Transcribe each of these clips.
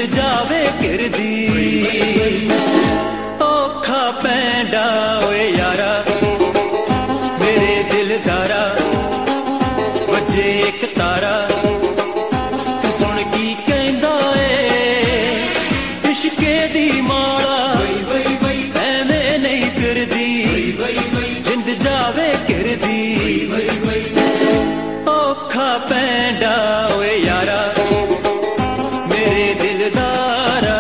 जिंद जावे किरदी औखा पैंडा ओए यारा मेरे दिलदारा वजे एक तारा सुन की कहंदा ए इश्के दी माला एवें नहीं फिरदी जिंद जावे किरदी औखा पैंडा ओए यारा मेरे दिलदारा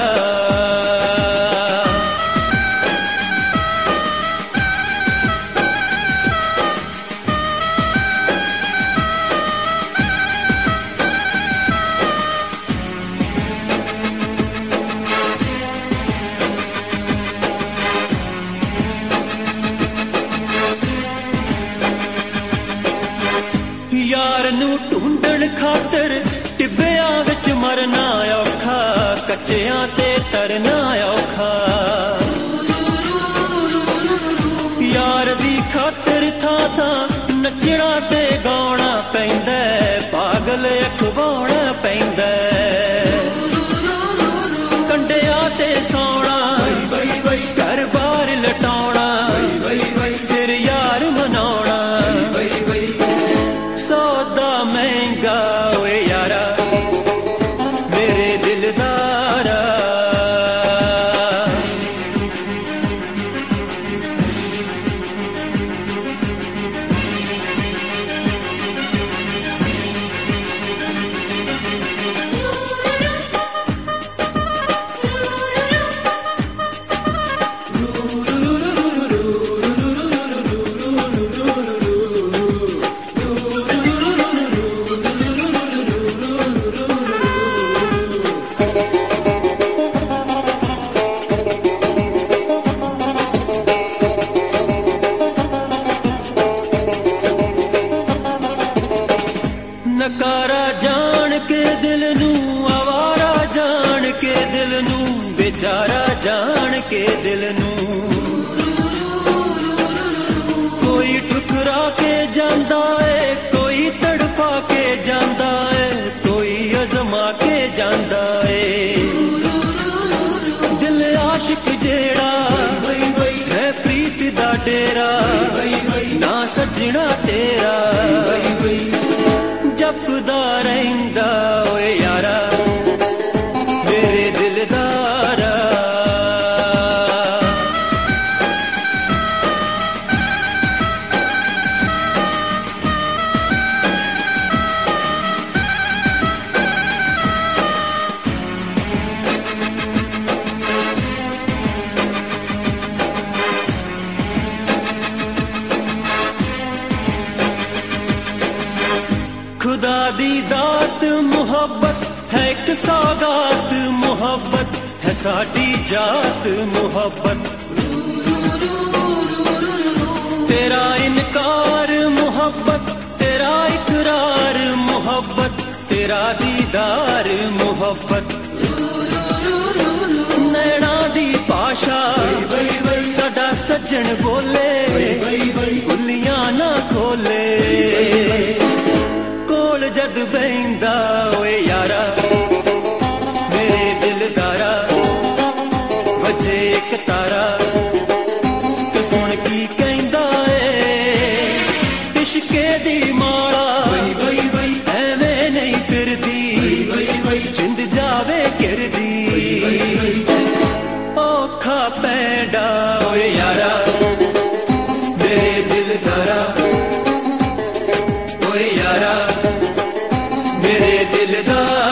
यार नू ढूंढण खातर टिब्बियां विच मरना औखा कच्चियां ते तरना औखा यार दी खातर था नचना ते गाउणा पैंदा पागल अखवाउणा पैंदा कंडियां ते सौणा घर बार लटाउणा फिर यार मनाउणा सौदा महंगा ओए यारा मेरे दिलदारा नकारा जान के दिल नू आवारा जान के दिल नू बेचारा जान के दिल नू कोई ठुकरा के जांदा है कोई तड़पा के जांदा है कोई अजमा के जांदा है दिल आशिक जेड़ा है प्रीत दा डेरा ना सजना तेरा जपदा रहिंदा ओए यारा मेरे दिलदारा खुदा दी दात मुहब्बत है एक सौगात मुहब्बत है साडी जात मुहब्बत तेरा इनकार मुहब्बत तेरा इकरार मुहब्बत तेरा दीदार मुहब्बत नैना दी पाशा साडा सज्जन बोले खुलियां ना खोले कोल जद बहिंदा ओए यारा मेरे दिलदारा वजे एक तारा ते सुन की कहंदा ए इश्के दी माला एवें नहीं फिरदी जिंद जावे किरदी औखा पैंडा ओए यारा मेरे दिलदारा ओए यारा मेरे दिलदार